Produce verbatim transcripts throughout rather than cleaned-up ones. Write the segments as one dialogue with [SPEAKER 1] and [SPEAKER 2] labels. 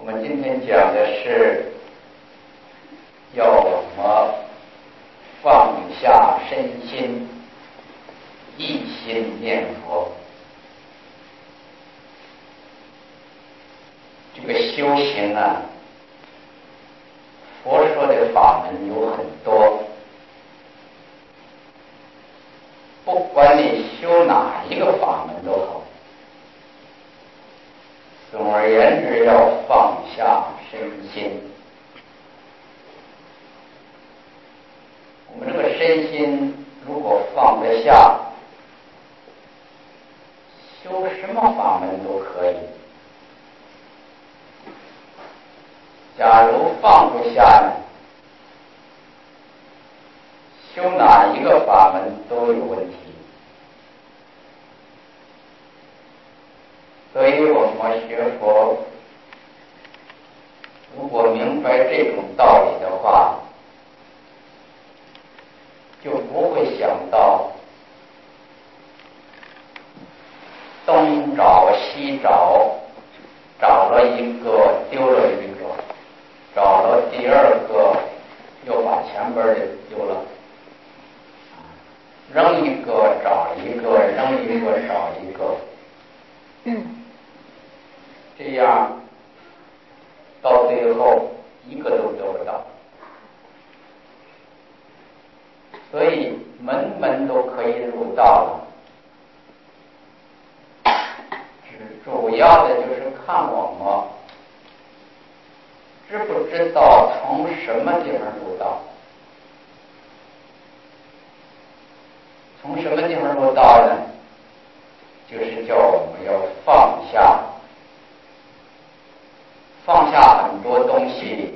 [SPEAKER 1] 我们今天讲的是要我们放下身心，一心念佛。这个修行啊，佛说的法门有很多，不管你修哪一个法门都好，总而言之要放下身心。我们这个身心如果放得下，修什么法门都可以。假如放不下呢，修哪一个法门都有问题。所以我们学佛，如果明白这种道理的话，就不会想到东找西找，找了一个丢了一个，找了第二个又把前边的丢了，扔一个找一个，扔一个找一个，这样到最后一个都得不到。所以门门都可以入道了，主要的就是看我们知不知道从什么地方入道。从什么地方入道呢？就是叫我们要放下，放下很多东西，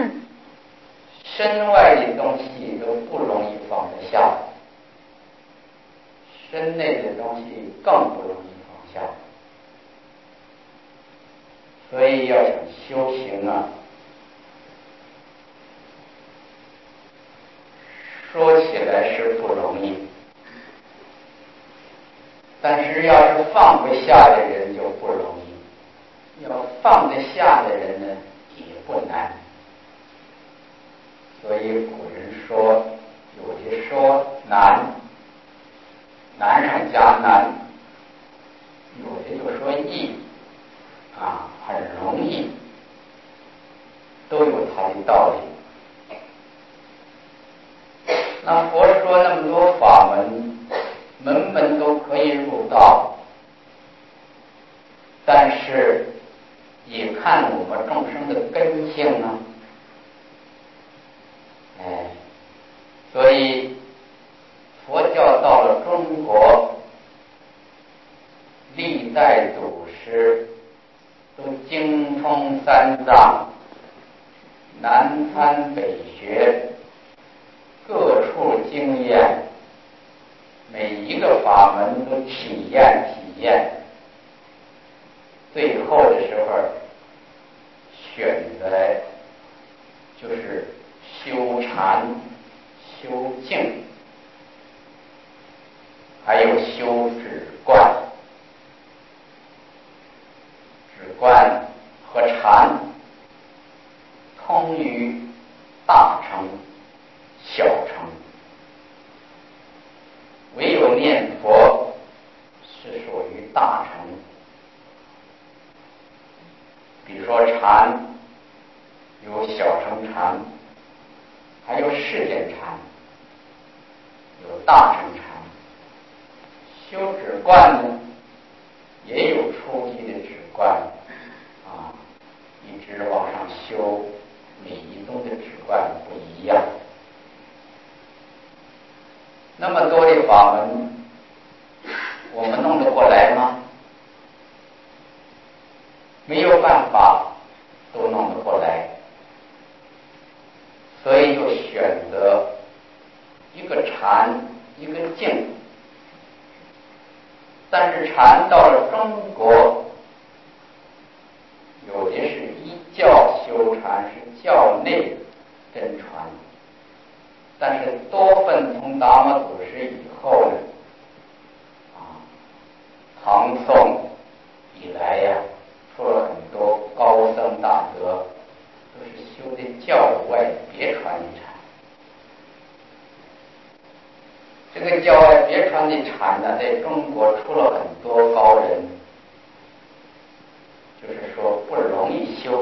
[SPEAKER 1] 身外的东西都不容易放得下，身内的东西更不容易放下。所以要想修行啊，说起来是不容易，但是要是放不下的人就不容易，要放得下的人呢也不难。所以古人说，有的说难，难上加难，有的就说易啊，很容易，都有它的道理。那佛说那么多法门，门门都可以入道，但是也看我们众生的根性啊。哎，所以佛教到了中国，历代祖师都精通三藏，南参北学，各处经验，每一个法门都体验体验，最后的时候选择就是修禅、修静，还有修止观。止观和禅通于大乘、小乘，唯有念佛是属于大乘。比如说禅有小乘禅，还有世间禅，有大乘禅。修止观呢，也有初级的止观啊，一直往上修，每一宗的止观不一样。那么多的法门，我们弄得过来吗？没有办法都弄得过来，所以就选择一个禅，一个静。但是禅到了中国，有的是依教修禅，是教内真传，但是多分从达摩祖师以后呢，啊，唐宋以来呀、啊，出了很多高僧大德， 个郊外别传的禅呢，在中国出了很多高人，就是说不容易修。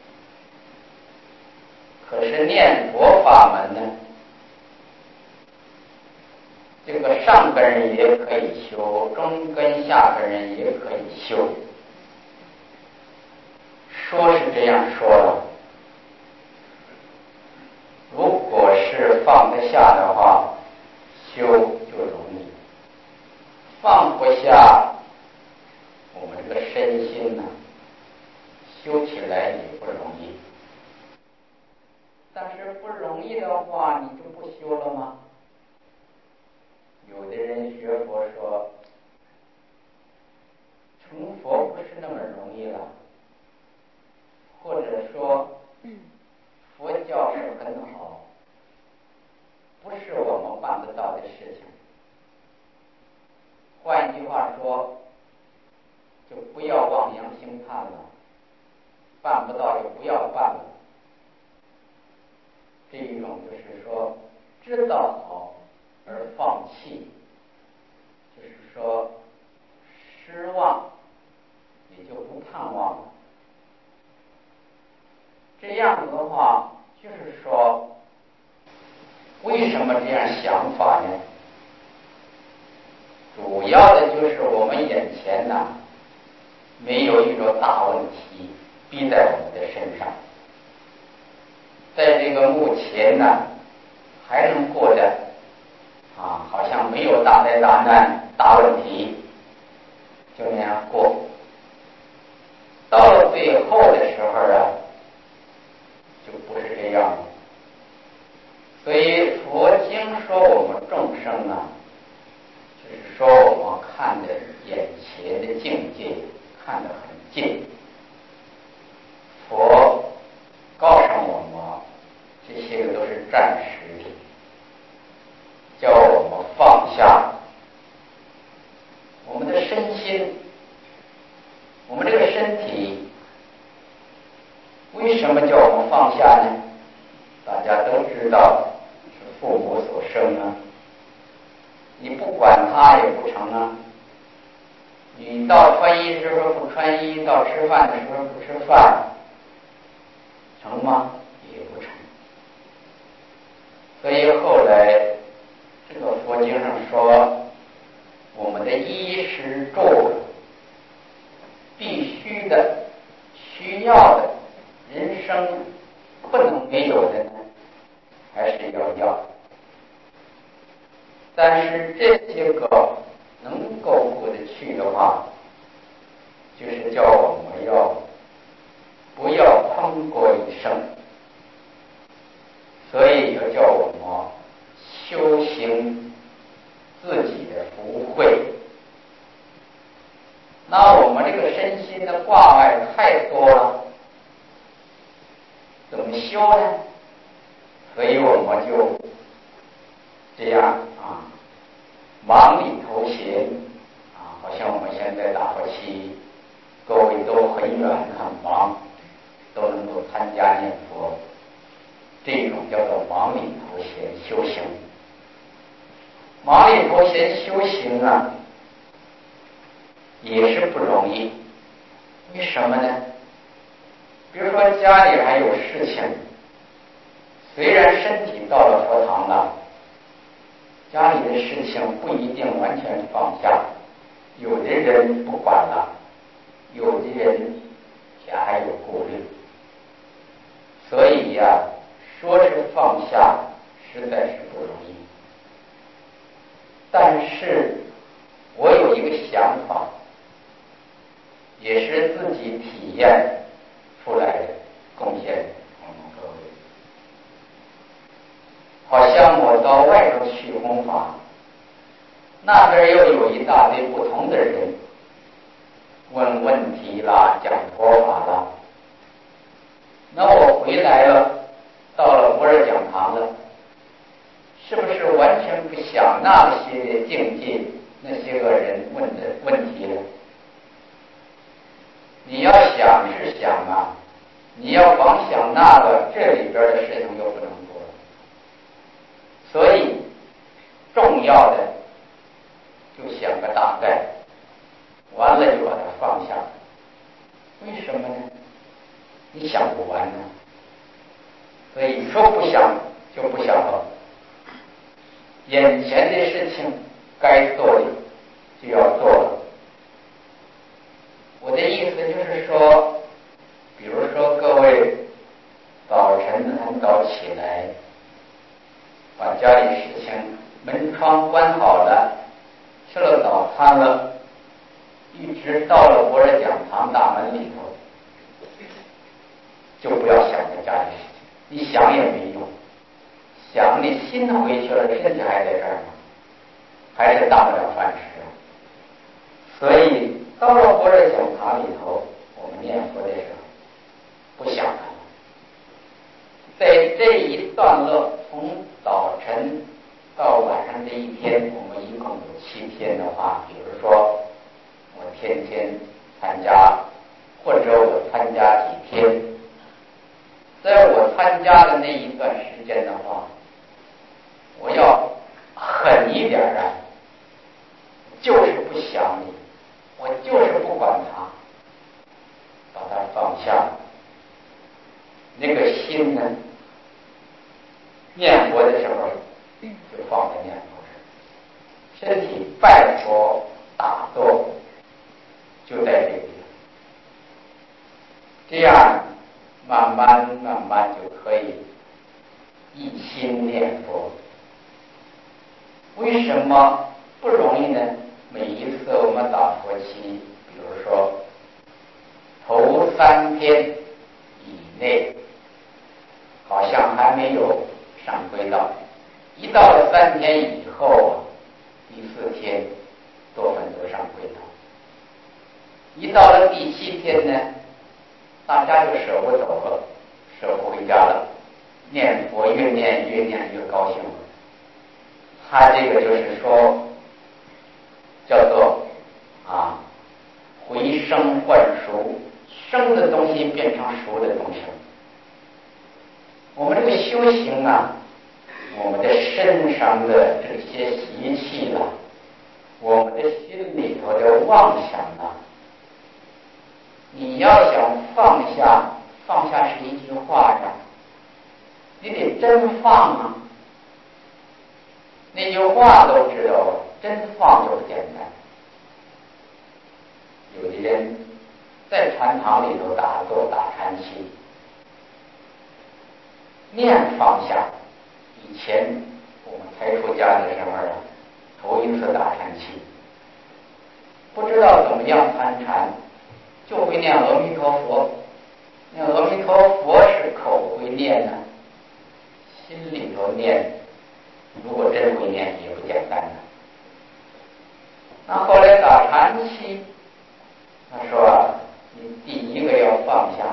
[SPEAKER 1] 可是念佛法门呢，这个上根人也可以修，中根下根人也可以修。说是这样说了，如果是放得下的话，修就容易；放不下，我们这个身心呢，修起来也不容易。但是不容易的话，你就不修了吗？有的人学佛说，成佛不是那么容易了，或者说佛教是很好，不是我们办得到的事情。换一句话说，就不要望洋兴叹了，办不到就不要办了。这一种就是说知道好而放弃，就是说失望也就不盼望了。这样子的话，就是说为什么这样想法呢？主要的就是我们眼前呢，没有一个大问题逼在我们的身上，在这个目前呢，还能过得啊，好像没有大灾大难、大问题，就那样过。到了最后的时候啊，就不是这样了。所以佛经说我们众生啊，就是说我们看的眼前的境界看得很近。佛告诉我们，这些个都是暂时的，叫我们放下我们的身心，我们这个身体。为什么叫我们放下呢？大家都知道是父母所生啊，你不管他也不成啊。你到穿衣时候不穿衣，到吃饭的时候不吃饭，成吗？也不成。所以后来这个佛经上说，我们的衣食住必须的、需要的，人生不能没有的呢，还是要要。但是这些个能够过得去的话，就是叫我们要不要空过一生。所以要叫我们修行自己的福慧。那我们这个身心的挂碍太多了，怎么修呢？所以我们就这样啊，忙里偷闲啊，好像我们现在打佛七，各位都很远很忙，都能够参加念佛。这种叫做忙里偷闲修行。忙里偷闲修行啊，也是不容易。为什么呢？比如说家里还有事情，虽然身体到了佛堂了，家里的事情不一定完全放下，有的人不管了，有的人也还有顾虑。所以呀、啊，说是放下，实在是不容易。但是我有一个想法，也是自己体验出来的贡献我们各位。好像我到外头去弘法，那边又有一大堆不同的人问问题啦，讲佛法啦。那我回来了，到了不二讲堂了，是不是完全不想那些的境界，那些个人问的问题了？你要想是想啊，你要光想那个，这里边的事情就不能做了。所以重要的大概，完了就把它放下。为什么呢？你想不完呢。所以说不想就不想了，眼前的事情该做的就要做了。我的意思就是说，比如说各位早晨很早起来，把家里事情门窗关好了，吃了早餐了，一直到了博尔讲堂大门里头，就不要想着家里事情，你想也没用，想你心回去了，身体还在这儿吗？还是当不了饭吃。所以到了博尔讲堂里头，我们念佛的时候不想它了。在这一段落，从早晨到晚上这一天，我们一共有七天的话，比如说我天天参加，或者我参加几天，在我参加的那一段时间的话，我要狠一点啊，就是不想你，我就是不管它，把它放下。那个心呢，念佛的时候就放在念佛上，身体拜佛打坐就在这里，这样慢慢慢慢就可以一心念佛。为什么不容易呢？每一次我们打佛七，比如说头三天以内好像还没有上轨道，一到了三天以后，第四天多分都上轨道，一到了第七天呢，大家就舍不走了，舍不回家了，念佛越念越念越高兴了。他这个就是说叫做啊回生换熟，生的东西变成熟的东西。我们这个修行啊，我们的身上的这些习气了，我们的心里头的妄想啊，你要想放下，放下是一句话呀，你得真放啊。那句话都知道了，真放就简单。有的人在禅堂里头打坐打禅期，念放下。以前我们才出家的时候啊，头一次打禅期，不知道怎么样参禅，就会念阿弥陀佛。那阿弥陀佛是口会念呢，心里头念，如果真会念也不简单的。那后来打禅期，他说你第一个要放下，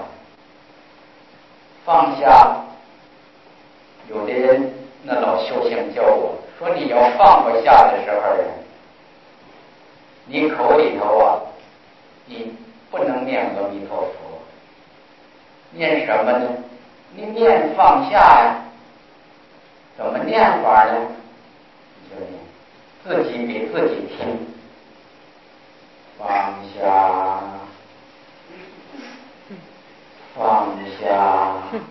[SPEAKER 1] 放下。有的人那老修行教我说，你要放不下的时候呢，你口里头啊，你不能念阿弥陀佛，念什么呢？你念放下呀。怎么念法呢？你就念，自己给自己听，放下，放下，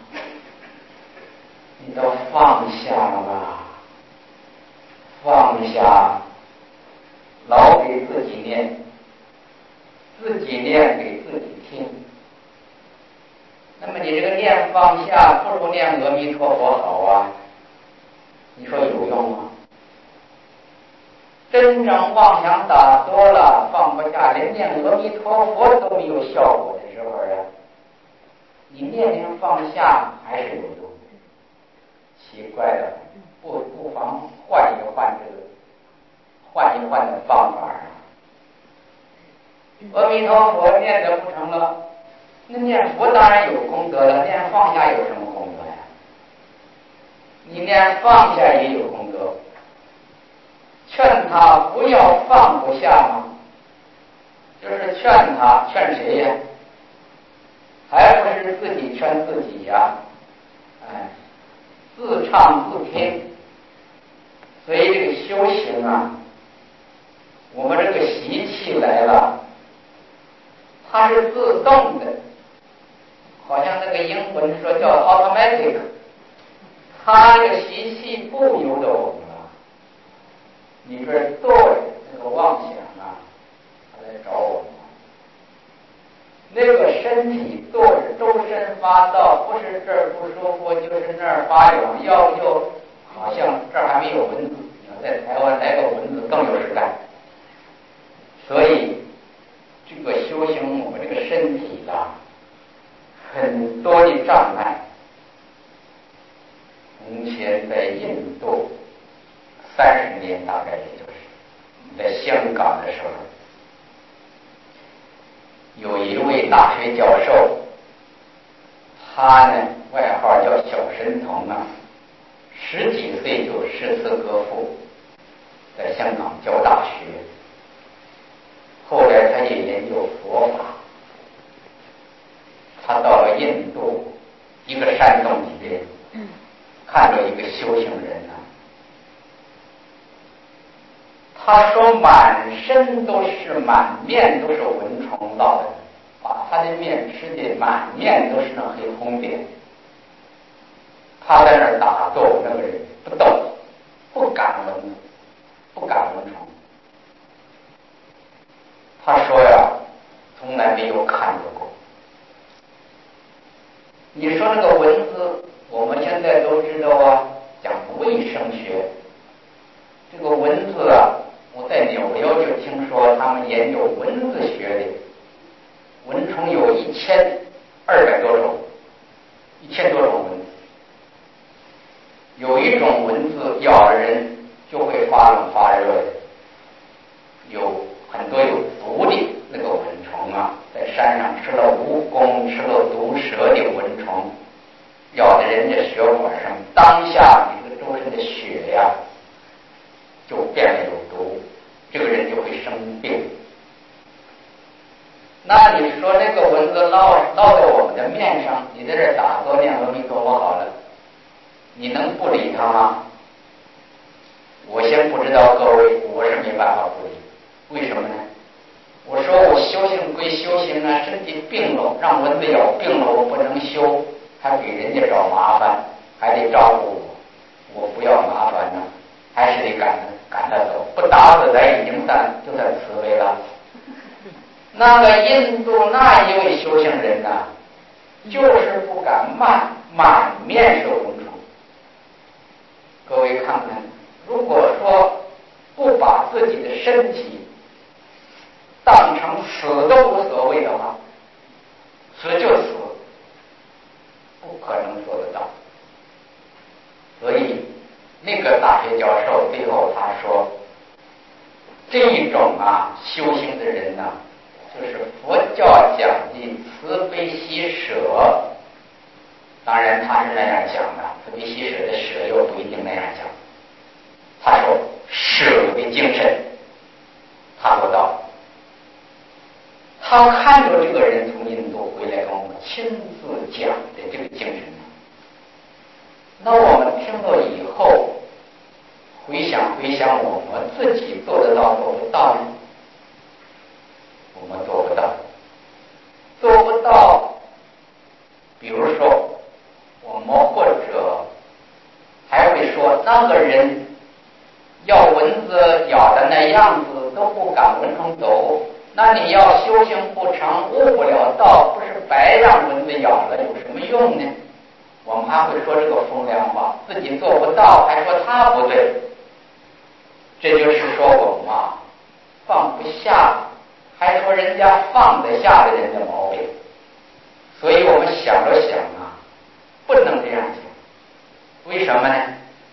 [SPEAKER 1] 你都放下了，放下，老给自己念，自己念给自己听。那么你这个念放下，不如念阿弥陀佛好啊。你说有用吗？真正妄想打多了，放不下，连念阿弥陀佛都没有效果的时候啊，你念念放下还是有用。奇怪了，不不妨换一换这个，换一换的方法啊。阿弥陀佛念得不成了，那念佛当然有功德了，念放下有什么功德呀？你念放下也有功德，劝他不要放不下嘛，就是劝他，劝谁呀？还不是自己劝自己呀？哎，自唱自听。所以这个修行啊， 我们这个习气来了，它是自动的，好像那个英文说叫 automatic， 它这个习气不由得我们了。你这对那个妄想啊，它来找我们。那个身体做着周身发燥，不是这儿不舒服，就是那儿发痒，要不就好像这儿还没有蚊子，在台湾来个蚊子更有实感。所以这个修行我们这个身体啊，很多的障碍。从前在印度三十年，大概也就是在香港的时候，有一位大学教授，他呢外号叫小神童啊，十几岁就诗词歌赋，在香港教大学。后来他也研究佛法，他到了印度一个山洞里边，看到一个修行人啊，他说满身都是，满面都是蚊虫到的，把他的面吃的满面都是那黑红点。他在那儿打坐，那个人不动，不赶蚊子，不赶蚊虫。他说呀，从来没有看到过。你说那个蚊子，我们现在都知道啊，讲卫生学。这个蚊子啊，我在纽约就听说他们研究蚊子学的，蚊虫有一千二百多种，一千多种蚊子。有一种蚊子咬了人就会发冷发热的，有很多有毒的那个蚊虫啊，在山上吃了蜈蚣、吃了毒蛇的蚊虫，咬在人家血管上，当下你这个周身的血呀、啊、就变得有毒，这个人就会生病。那你说那个蚊子落落在我们的面上，你在这打坐念阿弥陀佛好了，你能不理他吗？我先不知道各位，我是没办法不理。为什么呢？我说我修行归修行啊，身体病了，让蚊子咬病了，我不能修，还给人家找麻烦，还得照顾我，我不要麻烦呢，还是得赶赶他走，不打死咱已经算就算慈悲了。那个印度那一位修行人呐、啊，就是不敢满满面是蚊虫。各位看看，如果说不把自己的身体当成死都无所谓的话，死就死，不可能做得到。所以那个大学教授最后他说，这一种啊修行的人呢、啊，就是佛教讲的慈悲喜舍。当然他是那样讲的，慈悲喜舍的舍又不一定那样讲。他说舍的精神他做到。他看着这个人从印度回来跟我们亲自讲的这个精神，那我们听了以后回想回想，我们自己做得到做不到呢？我们做不到，做不到。比如说我们或者还会说，那个人要蚊子咬的那样子都不敢蚊虫走，那你要修行不成，悟不了道，不是白让蚊子咬了，有什么用呢？我们还会说这个风凉话，自己做不到还说他不对，这就是说我们啊放不下，还说人家放得下的人的毛病。所以我们想着想啊，不能这样讲。为什么呢？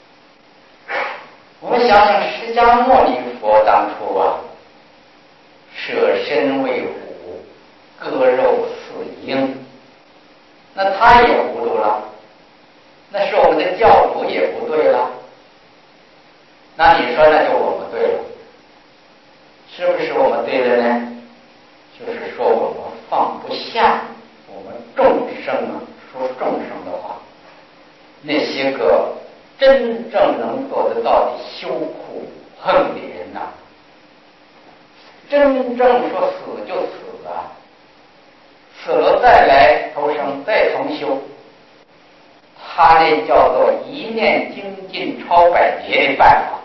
[SPEAKER 1] 我们想想释迦牟尼佛当初啊，舍身为虎，割肉饲鹰，那他也糊涂了，那是我们的教主也不对了。那你说那就我们对了，是不是我们对了呢？就是说我们放不下我们众生啊，说众生的话，那些个真正能做得到的羞苦恨的人呐、啊， 真正说死就死啊，死了再来投生，再重修，他那叫做一念精进超百劫的办法。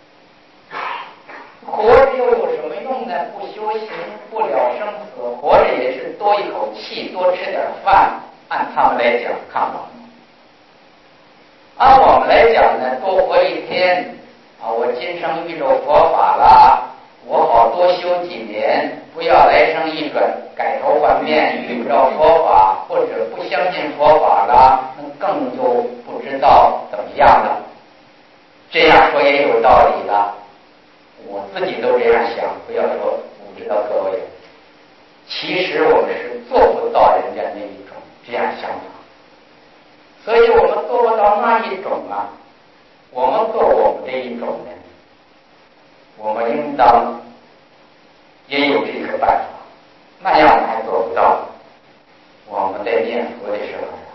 [SPEAKER 1] 活着又有什么用呢？不修行不了生死，活着也是多一口气，多吃点饭。按他们来讲，看吧。按我们来讲呢，多活一天啊，我今生遇着佛法了，我好多修几年，不要来生一转，改头换面，遇不着佛法或者不相信佛法了，那更就不知道怎么样了。这样说也有道理的。我自己都这样想，不要说不知道各位。其实我们是做不到人家那一种这样想法，所以我们做不到那一种啊。我们做我们这一种呢，我们应当也有这个办法，那样还做不到。我们在念佛的时候啊，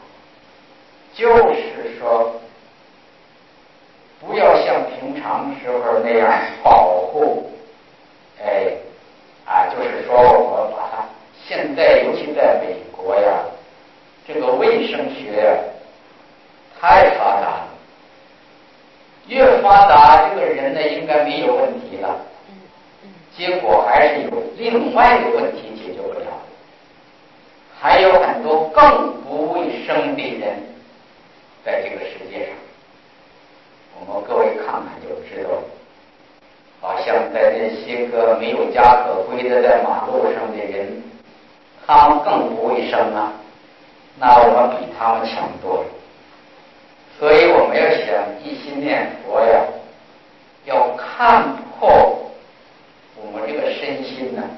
[SPEAKER 1] 就是说不要像平常时候那样保护，哎，啊，就是说我们把它现在尤其在美国呀，这个卫生学呀太发达了，越发达这个人呢应该没有问题了，结果还是有另外的问题解决不了，还有很多更不卫生的人在这个世界上。我们各位看看就知道了，好像在那些个没有家可归的在马路上的人，他们更不卫生啊，那我们比他们强多了。所以我们要想一心念佛呀，要看破我们这个身心呢，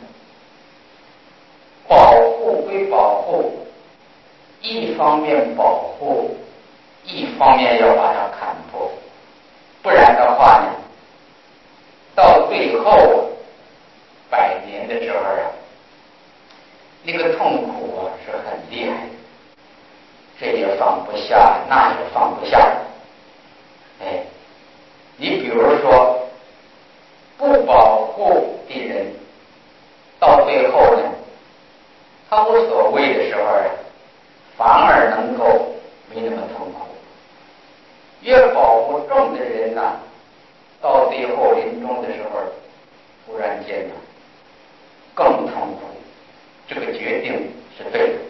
[SPEAKER 1] 保护归保护，一方面保护，一方面要把它看破。不然的话呢，到最后百年的时候啊，那个痛苦啊是很厉害的，这也放不下，那也放不下。哎，你比如说不保护的人，到最后呢，他无所谓的时候啊，反而能够没那么痛苦。越保护重的人呢，到最后临终的时候，忽然间呢，更痛苦。这个决定是对的，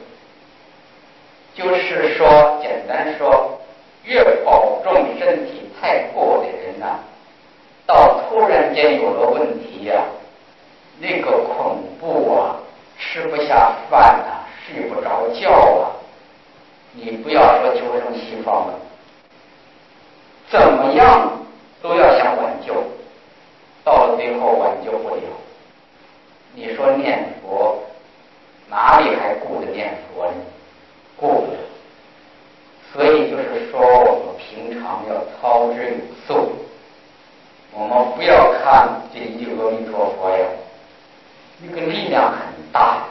[SPEAKER 1] 就是说，简单说，越保重身体太过的人呢，到突然间有了问题呀、啊，那个恐怖啊，吃不下饭啊，睡不着觉啊，你不要说求生西方了。怎么样都要想挽救，到了最后挽救不了。你说念佛，哪里还顾着念佛呢？顾不了。所以就是说，我们平常要操之有素。我们不要看这一句阿弥陀佛呀，那个力量很大。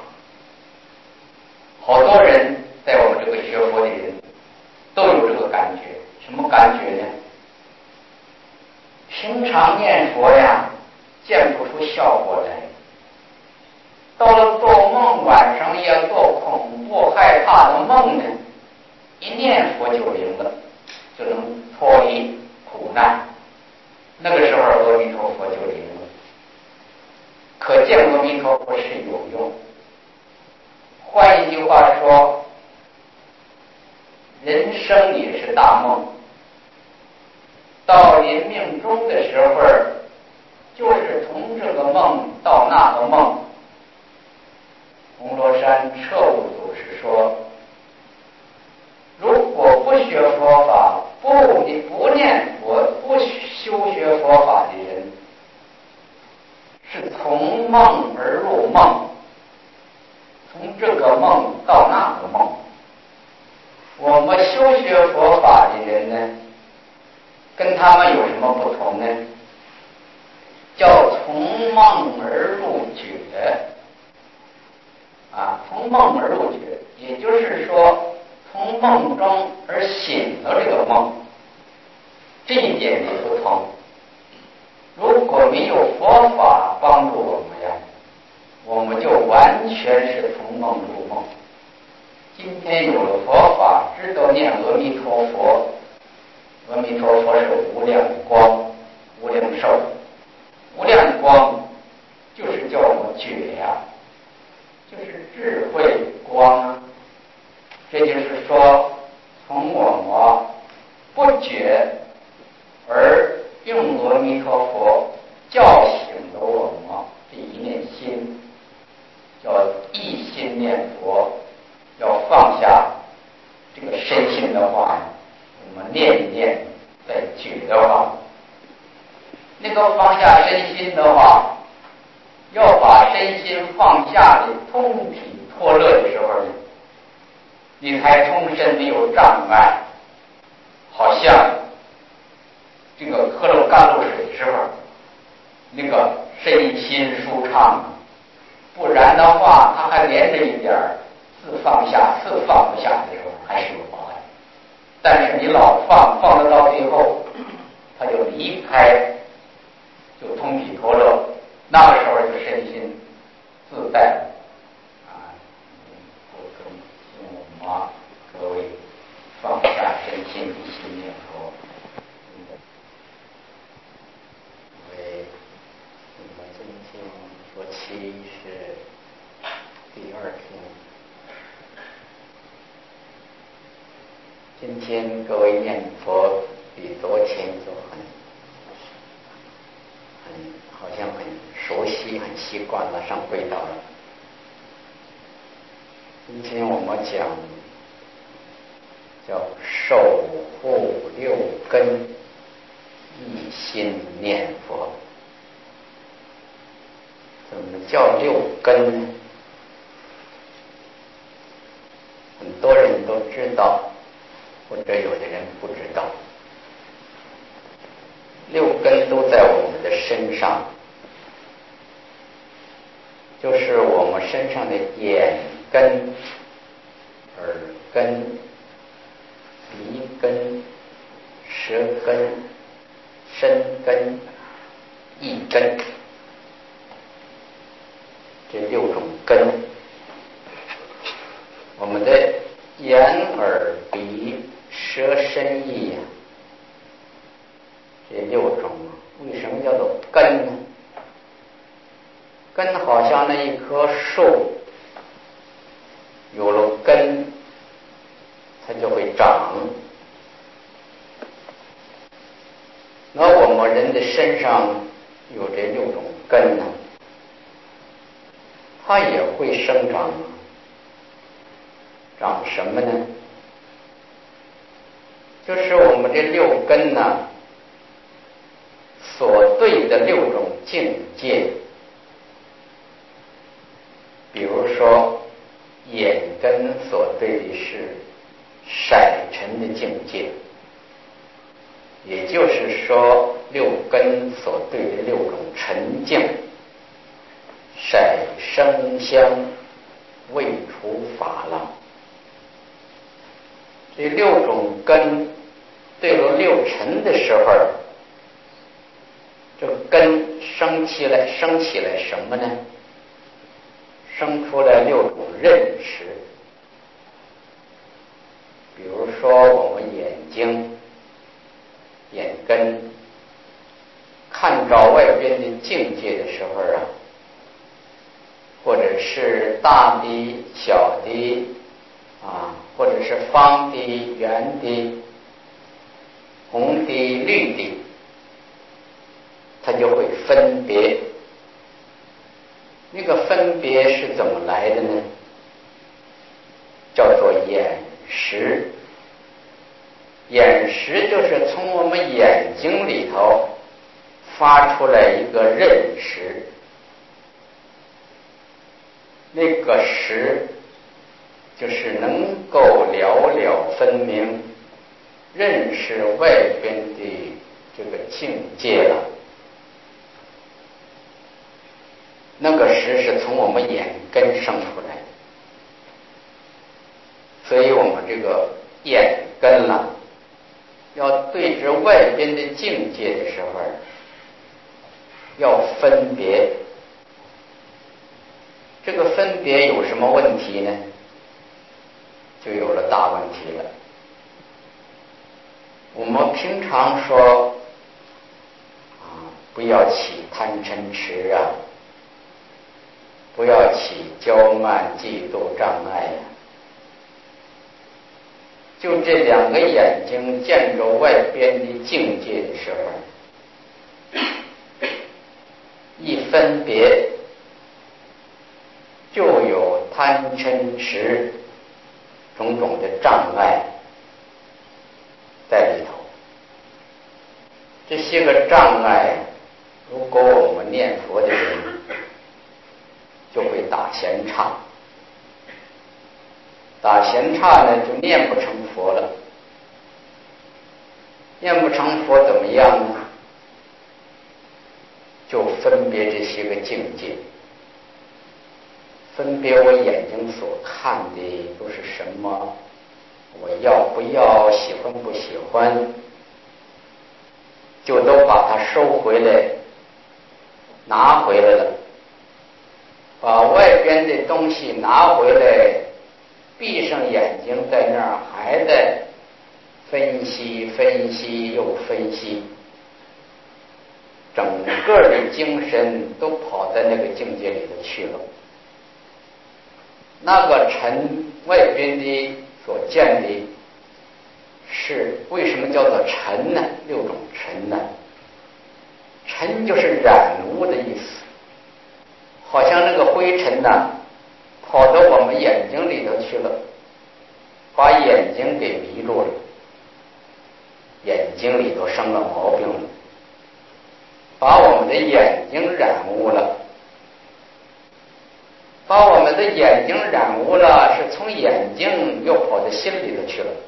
[SPEAKER 1] 好多人在我们这个学佛的人都有这个感觉，什么感觉呢？平常念佛呀，见不出效果来。到了做梦，晚上要做恐怖害怕的梦呢，一念佛就灵了，就能脱离苦难。那个时候阿弥陀佛就灵了。可见阿弥陀佛是有用。换一句话说，人生也是大梦。到临命终的时候，就是从这个梦到那个梦。红螺山彻悟祖师说，如果不学佛法，不不念佛，不修学佛法的人，是从梦而入梦，从这个梦到那个梦。我们修学佛法的人呢，跟他们有什么不同呢？叫从梦而入觉啊，从梦而入觉，也就是说从梦中而醒了这个梦，这一点也不同。如果没有佛法帮助我们呀， 我们就完全是从梦入梦。今天有了佛法，知道念阿弥陀佛，阿弥陀佛是无量光、无量寿，无量光就是叫我们觉呀、啊，就是智慧光啊。这就是说，从我们不觉而用阿弥陀佛叫醒了我们这一念心，叫一心念佛。要放下这个身心的话，我们念一念再觉的话，那个放下身心的话，要把身心放下的通体脱乐的时候，你才通身没有障碍，好像这个喝了甘露水的时候，那个身心舒畅，不然的话它还连着一点儿自放下自放不下的时候还是有妨碍，但是你老放放得到最后，它就离开，就通体脱乐，那个时候就身心自在啊！我跟我们各位放下身心，一心念佛。因为我们今天说起是第二天。今天各位念佛比昨天就很很好像很熟悉、很习惯了，上轨道了。今天我们讲叫守护六根，一心念佛。怎么叫六根呢？很多人都知道，或者有的人不知道，六根都在我们的身上，就是我们身上的眼根、耳根、鼻根、舌根、身根、意根，这六种根。我们的眼、耳、鼻、舌、身、意呀，这六种为什么叫做根呢？根好像那一棵树，有了根，它就会长。那我们人的身上有这六种根呢，它也会生长。长什么呢？就是我们这六根呢，所对的六种境界。比如说眼根所对的是色尘的境界，也就是说六根所对的六种尘境，色声香味触法了。这六种根对了六尘的时候，这根生起来生起来什么呢？生出来六种认识。比如说我们眼睛眼根看着外边的境界的时候啊，或者是大的小的啊，或者是方的圆的红的绿的，它就会分别。那个分别是怎么来的呢？叫做眼识。眼识就是从我们眼睛里头发出来一个认识，那个识就是能够了了分明认识外边的这个境界了。那个识是从我们眼根生出来的，所以我们这个眼根了，要对着外边的境界的时候，要分别。 这个分别有什么问题呢？就有了大问题了。我们平常说啊，不要起贪嗔痴啊，不要起骄慢嫉妒障碍啊。就这两个眼睛见着外边的境界的时候，一分别就有贪嗔痴种种的障碍在里头。这些个障碍，如果我们念佛的人就会打闲岔，打闲岔呢就念不成佛了。念不成佛怎么样呢？就分别这些个境界，分别我眼睛所看的都是什么，我要不要，喜欢不喜欢，就都把它收回来，拿回来了，把外边的东西拿回来，闭上眼睛在那儿还在分析分析又分析，整个的精神都跑在那个境界里头去了。那个尘外边的所见的是为什么叫做尘呢？六种尘呢？尘就是染污的意思，好像那个灰尘呢跑到我们眼睛里头去了，把眼睛给迷住了，眼睛里头生了毛病了，把我们的眼睛染污了，把我们的眼睛染污了，是从眼睛又跑到心里头去了。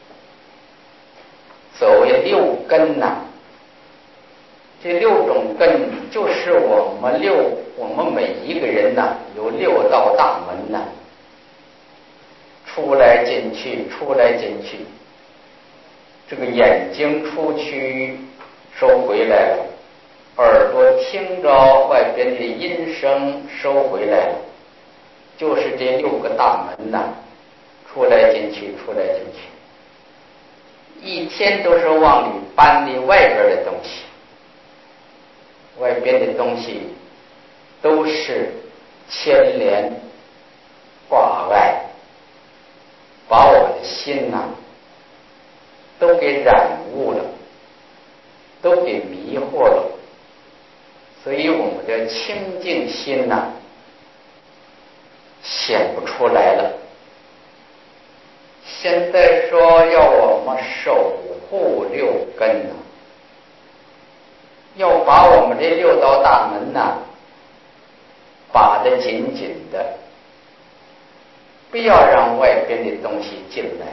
[SPEAKER 1] 所谓六根呐、啊，这六种根就是我们六我们每一个人呐、啊，有六道大门呐、啊，出来进去，出来进去。这个眼睛出去收回来了，耳朵听着外边的音声收回来了，就是这六个大门呐、啊，出来进去，出来进去。一天都是往里搬的外边的东西，外边的东西都是牵连挂碍，把我们的心呐、啊、都给染污了，都给迷惑了，所以我们的清净心呐、啊、显不出来了。现在说要我们守护六根呢、啊，要把我们这六道大门呐、啊、把得紧紧的，不要让外边的东西进来。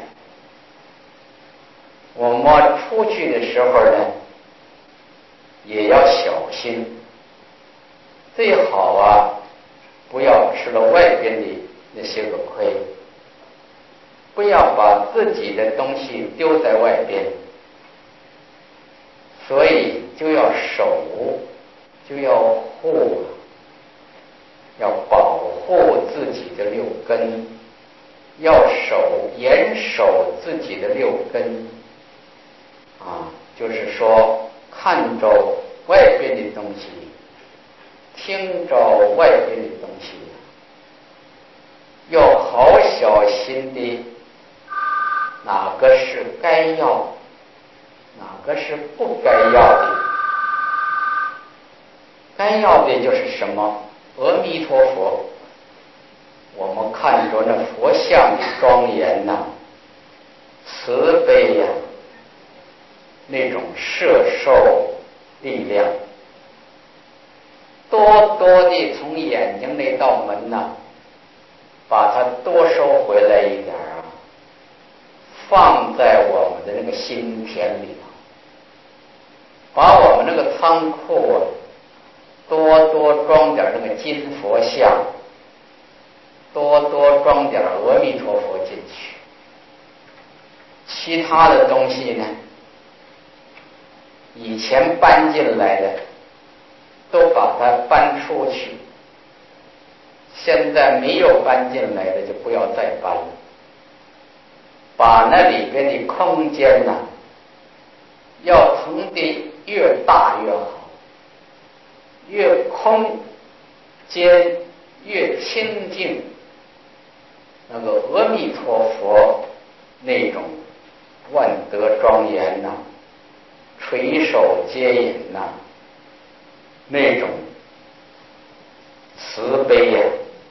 [SPEAKER 1] 我们出去的时候呢，也要小心，最好啊不要吃了外边的那些个亏，不要把自己的东西丢在外边，所以就要守，就要护，要保护自己的六根，要守严守自己的六根啊，就是说看着外边的东西，听着外边的东西，要好小心的，哪个是该要，哪个是不该要的。该要的就是什么？阿弥陀佛，我们看着那佛像的庄严呐、啊，慈悲呀、啊，那种摄受力量，多多的从眼睛那道门呐、啊，把它多收回来一点啊，放在我们的那个心田里头，把我们那个仓库啊，多多装点那个金佛像，多多装点阿弥陀佛进去。其他的东西呢，以前搬进来的都把它搬出去， 现在没有搬进来的就不要再搬了，把那里边的空间呢，要腾得越大越好，越空间越清净，那个阿弥陀佛那种万德庄严呐、垂手接引呐、那种慈悲呀、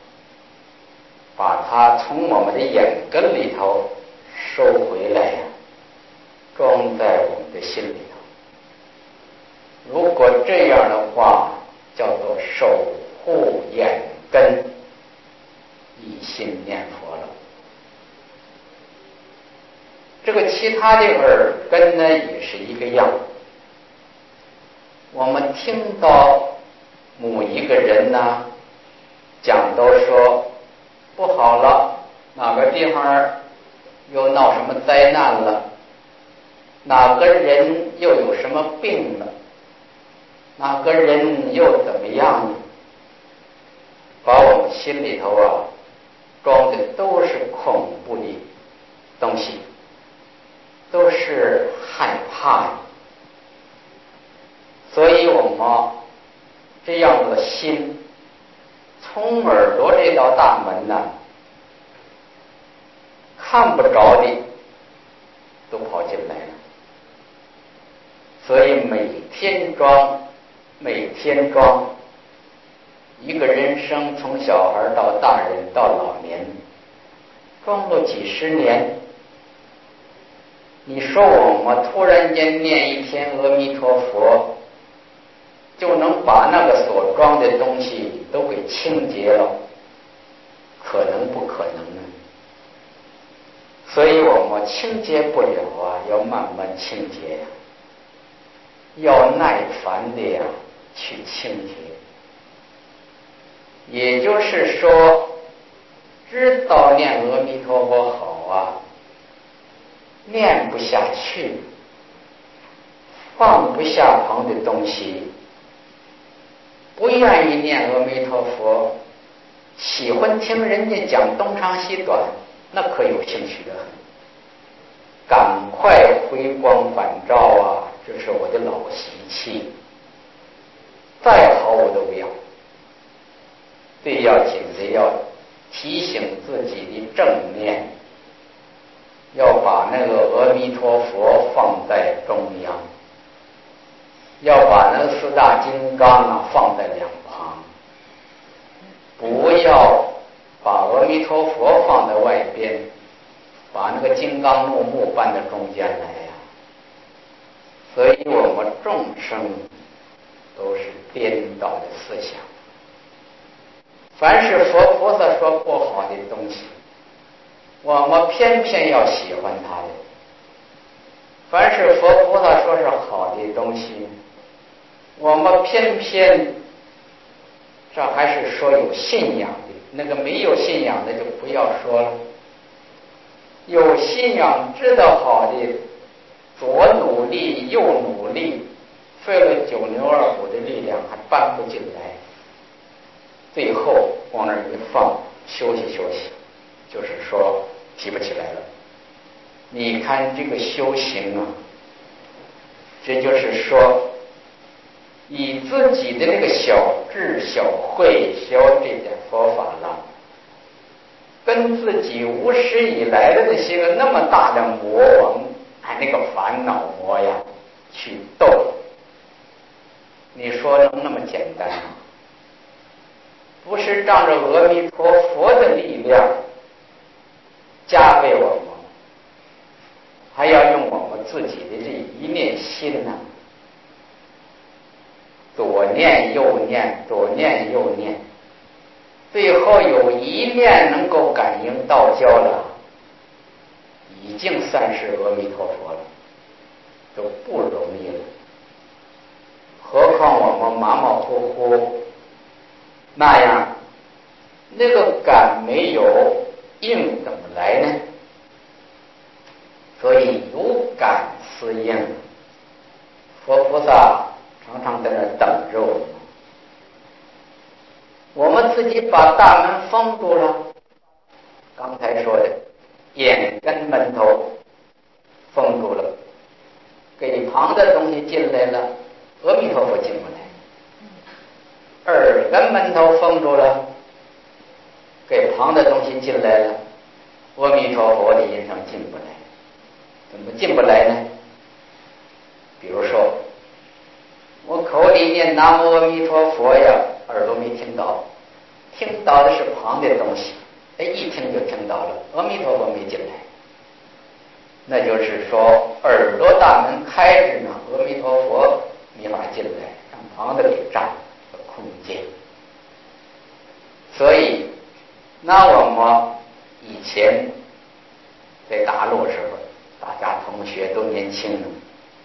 [SPEAKER 1] 把它从我们的眼根里头收回来呀、装在我们的心里头。如果这样的话，叫做守护眼根，一心念佛了。这个其他的耳根呢，也是一个样。我们听到某一个人呢讲都说不好了，哪个地方又闹什么灾难了，哪个人又有什么病了，哪个人又怎么样了，把我们心里头啊装的都是恐怖的东西，都是害怕的。所以我们这样的心从耳朵这道大门呢，看不着的都跑进来了。所以每天装每天装，一个人生从小孩到大人到老年，装了几十年。你说我们突然间念一天阿弥陀佛，就能把那个所装的东西都给清洁了，可能不可能呢？所以我们清洁不了啊，要慢慢清洁呀、啊，要耐烦的呀去清洁。也就是说，知道念阿弥陀佛好啊，念不下去，放不下旁的东西，不愿意念阿弥陀佛，喜欢听人家讲东长西短，那可有兴趣的很。赶快回光返照啊，这是我的老习气，再好我都不要。最要紧的要提醒自己的正念，要把那个阿弥陀佛放在中央，要把那个四大金刚啊放在两旁，不要把阿弥陀佛放在外边，把那个金刚木木搬到中间来呀。所以我们众生都是颠倒的思想，凡是佛菩萨说不好的东西，我们偏偏要喜欢他的；凡是佛菩萨说是好的东西，我们偏偏这还是说有信仰的，那个没有信仰的就不要说了。有信仰知道好的，左努力右努力，费了九牛二虎的力量还搬不进来，最后往那儿一放，休息休息，就是说提不起来了。你看这个修行啊，这就是说以自己的那个小智小慧学这点佛法了，跟自己无始以来的那些个那么大的魔王，哎，那个烦恼魔呀，去斗，你说能那么简单吗？不是仗着阿弥陀佛的力量加给我们，还要用我们自己的这一念心呢、啊，左念右念，左念右念，最后有一念能够感应道交了，已经算是阿弥陀佛了，就不容易了。何况我们马马虎虎那样，那个感没有，应怎么来呢？所以有感思应，佛菩萨常常在那儿等着我们。我们自自己把大门封住了。刚才说的眼根门头封住了，给旁的东西进来了，阿弥陀佛进不来；耳根门头封住了，给旁的东西进来了，阿弥陀佛的音声进不来。怎么进不来呢？比如说我口里念南无阿弥陀佛呀，耳朵没听到，听到的是旁的东西，哎，一听就听到了，阿弥陀佛没进来。那就是说耳朵大门开着呢，阿弥陀佛没法进来，让旁的给占了空间。所以那我们以前在大陆时候，大家同学都年轻呢，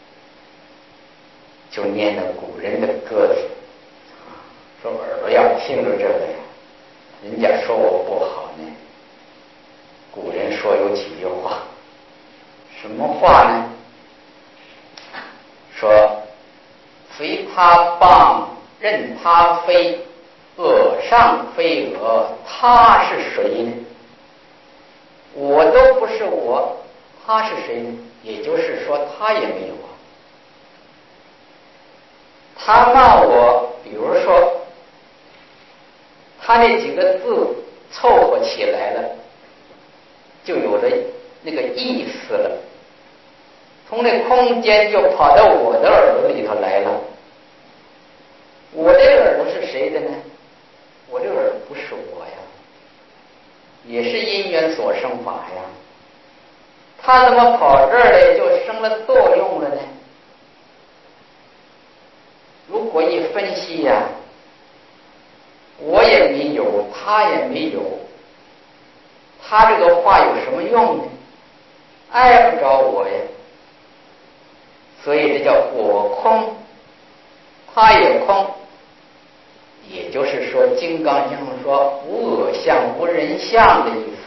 [SPEAKER 1] 就念了古人的歌子，说耳朵要听着这个呀，人家说我不好呢。古人说有几句话，什么话呢？说随他棒任他飞，额上飞蛾他是谁呢？我都不是我，他是谁呢？也就是说他也没有啊。他骂我，比如说他那几个字凑合起来了，就有了那个意思了，从那空间就跑到我的耳朵里头来了。我这个耳朵是谁的呢？我这个耳朵不是我呀，也是因缘所生法呀。他怎么跑这儿来就生了作用了呢？如果一分析呀，我也没有，他也没有，他这个话有什么用呢？碍不着我呀。所以这叫我空，他也空。也就是说金刚经说无我相无人相的意思。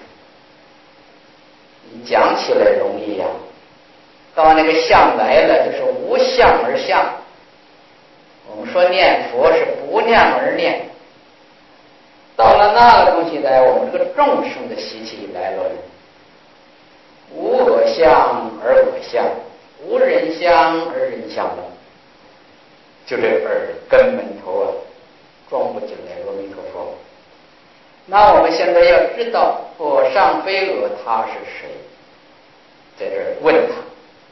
[SPEAKER 1] 你讲起来容易呀、啊，到那个相来了就是无相而相。我们说念佛是不念而念，到了那个东西来，我们这个众生的习气来了，无我相而我相，无人相而人相了，就这耳根门头啊装不进来阿弥陀佛。那我们现在要知道我上飞蛾他是谁，在这儿问他，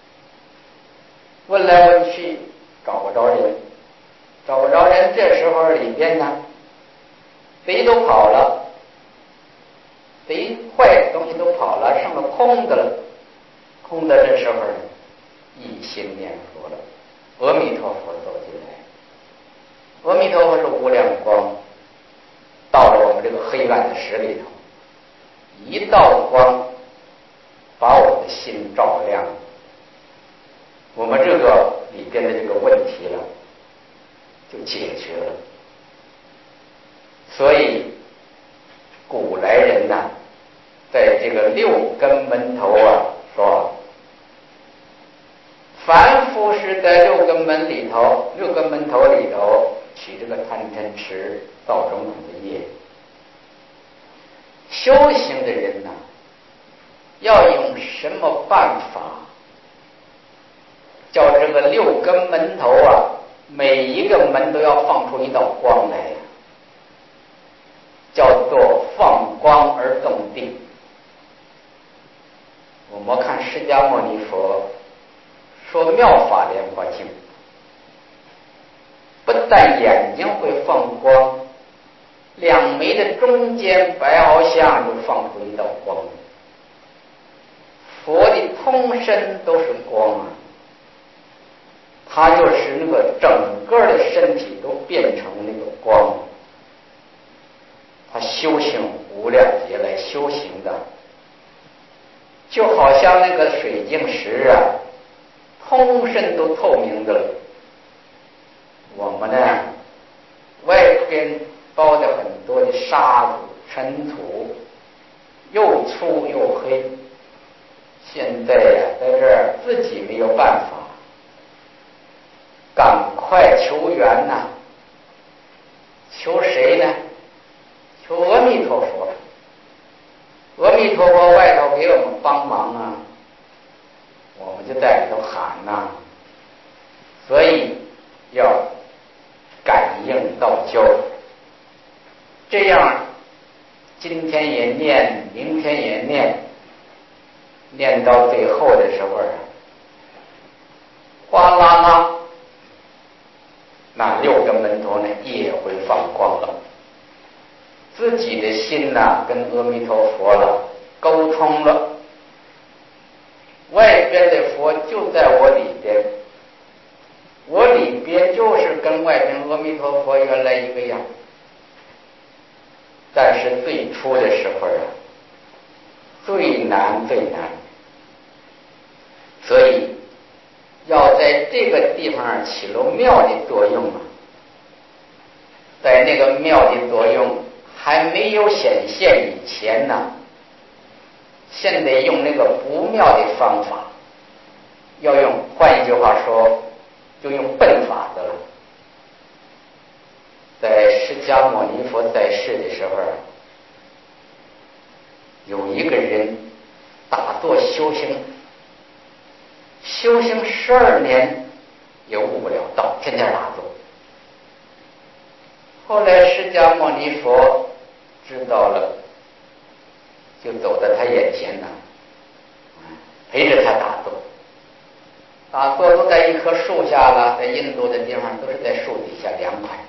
[SPEAKER 1] 问来问去找不着人，找不着人，这时候里边呢贼都跑了，贼坏的东西都跑了，剩了空的了。空的这时候呢，一心念佛了，阿弥陀佛走进来。阿弥陀佛是无量光，到了我们这个黑暗的室里头，一道光把我的心照亮，我们这个里边的这个问题了就解决了。所以古来人呐、啊，在这个六根门头啊说，凡夫是在六根门里头，六根门头里头起这个贪嗔痴造种种的业。修行的人呐、啊，要用什么办法叫这个六根门头啊，每一个门都要放出一道光来呀、啊，叫做放光而动定。我们看释迦牟尼佛说妙法莲华经，不但眼睛会放光，两眉的中间白毫相就放出一道光。佛的通身都是光啊，他就是那个整个的身体都变成那个光。他修行无量劫来修行的，就好像那个水晶石啊，通身都透明的了。我们呢，外边包的很多的沙子尘土，又粗又黑。现在呀、啊，在这儿自己没有办法，赶快求援呐、啊！求谁呢？ 外头给我们帮忙啊，我们就在里头喊呐、啊，所以要感应道交，这样今天也念，明天也念，念到最后的时候啊，哗啦啦，那六个门徒呢也会放光了，自己的心呐、啊、跟阿弥陀佛了沟通了，外边的佛就在我里边，我里边就是跟外边阿弥陀佛原来一个样，但是最初的时候啊，最难最难，所以要在这个地方起了妙的作用啊，在那个妙的作用还没有显现以前呢，现在用那个不妙的方法，要用，换一句话说，就用笨法子了。在释迦牟尼佛在世的时候，有一个人打坐修行，修行十二年也悟不了道，天天打坐。后来释迦牟尼佛知道了，就走到他眼前呢，陪着他打坐。打坐都在一棵树下了，在印度的地方都是在树底下凉快。